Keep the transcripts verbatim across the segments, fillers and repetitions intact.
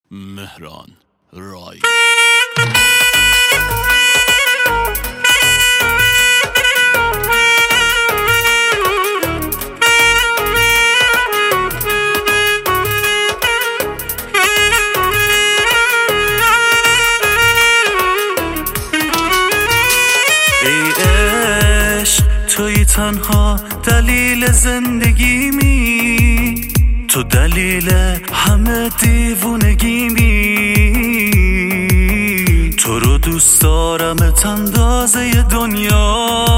مهران رای. ای عشق توی تنها دلیل زندگیمی، تو دلیل همه دیوونگیمی. تو رو دوست دارم تندازه دنیا،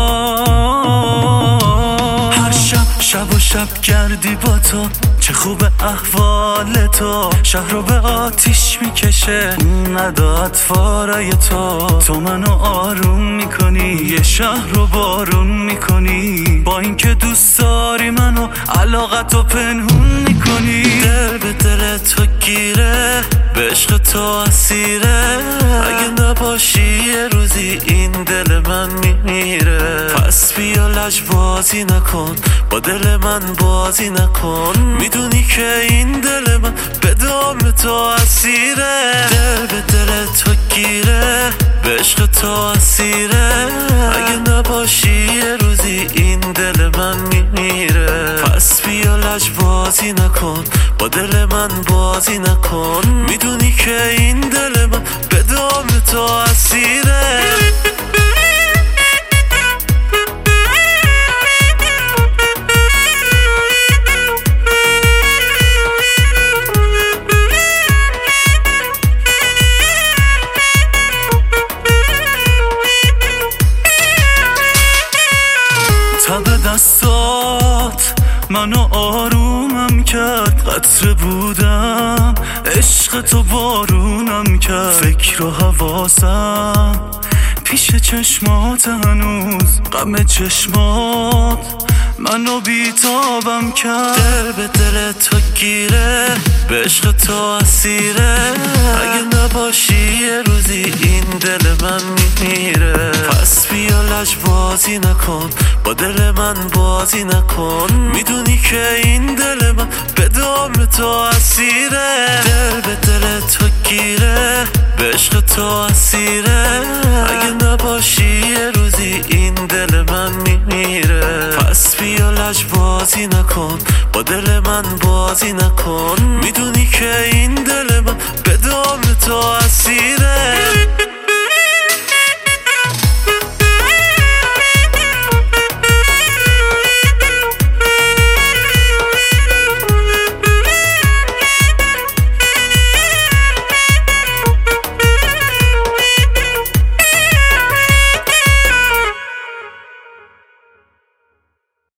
هر شب شب و شب گردی با تو، چه خوب احوال تو. شهر رو به آتیش میکشه نداد فارای تو. تو منو آروم میکنی، یه شهر رو بارون میکنی. با اینکه دوست داری منو علاقتو پنهون میکنی. دل به دل تو گیره، به عشق تو اسیره. اگه نباشی یه روزی این دل من میمیره. پس بیا لجبازی نکن، با دل من بازی نکن. میدونی که این دل من به دام تو اسیره. دل به دل تو گیره، به عشق تو اسیره. اگه نباشی یه روزی این دل من میمیره. پس بیا لجبازی نکن، با دل من بازی نکن. میدونی که این دل من به دام تو اسیره. تب دستات منو آرومم کرد، قطره بودم عشق تو بارونم کرد. فکر و حواسم پیش چشمات، هنوز غم چشمات منو بیتابم کرد. دل به دل تو گیره، به عشق تو اسیره. اگه نباشی یه روزی این دل من میمیره. پس بیا لجبازی نکن، با دل من بازی نکن. میدونی که این دل من به دام تو اسیره. دل به دل تو گیره، به عشق تو اسیره. اگه نباشی یه روزی این دل من میمیره. پس بیا لجبازی نکن، با دل من بازی نکن. میدونی که این دل